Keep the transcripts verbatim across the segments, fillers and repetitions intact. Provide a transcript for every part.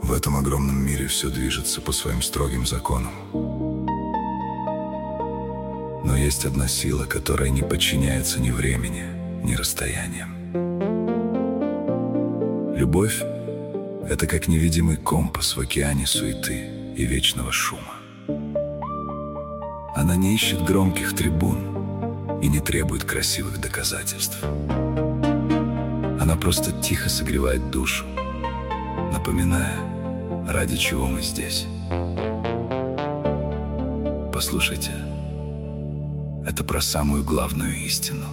В этом огромном мире все движется по своим строгим законам. Но есть одна сила, которая не подчиняется ни времени, ни расстояниям. Любовь — это как невидимый компас в океане суеты и вечного шума. Она не ищет громких трибун и не требует красивых доказательств. Она просто тихо согревает душу, напоминая, ради чего мы здесь. Послушайте, это про самую главную истину.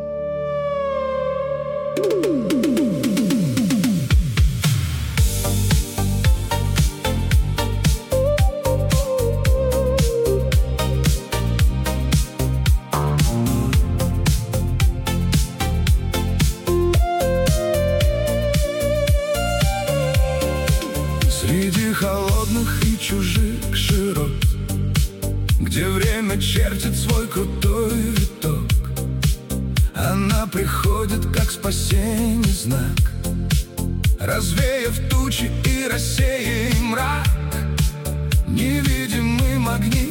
Среди холодных и чужих широт, где время чертит свой крутой виток, она приходит, как спасение знак, развеяв тучи и рассеяв мрак. Невидимый магнит,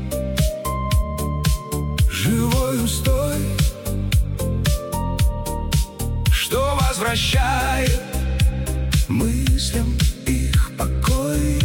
живой устой, что возвращает мыслям их покой.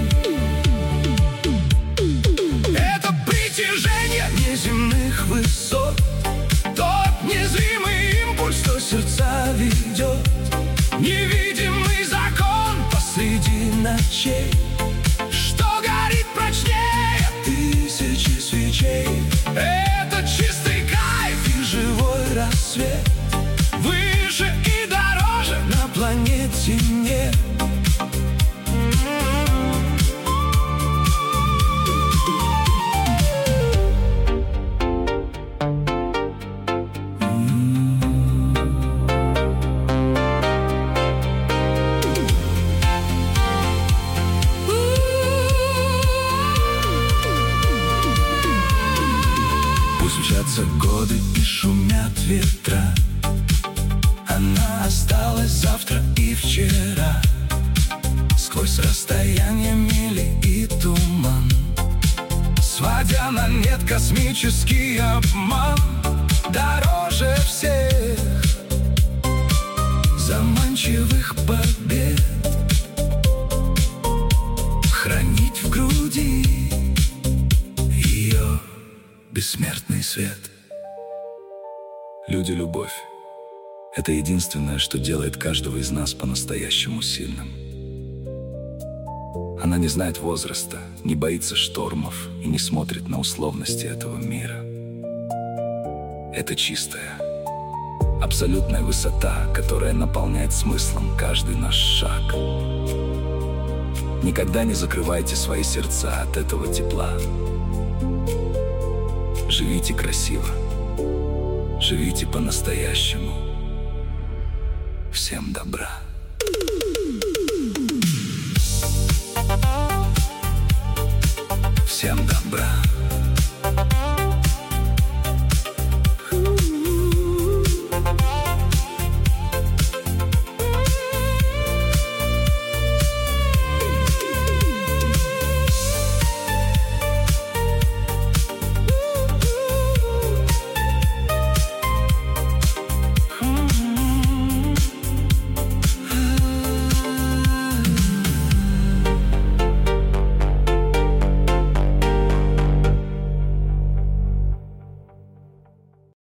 Это притяжение неземных высот, тот незримый импульс, что сердца ведет. Невидимый закон посреди ночей, что горит прочнее тысячи свечей. Это чистый кайф и живой рассвет, выше и дороже на планете нет. Пусть мчатся годы и шумят ветра, она осталась завтра и вчера. Сквозь расстояние мили и туман, сводя на нет космический обман, дороже всех заманчивых побед хранить в груди ее бессмертный свет. Люди — любовь. Это единственное, что делает каждого из нас по-настоящему сильным. Она не знает возраста, не боится штормов и не смотрит на условности этого мира. Это чистая, абсолютная высота, которая наполняет смыслом каждый наш шаг. Никогда не закрывайте свои сердца от этого тепла. Живите красиво, живите по-настоящему. Всем добра. Всем добра.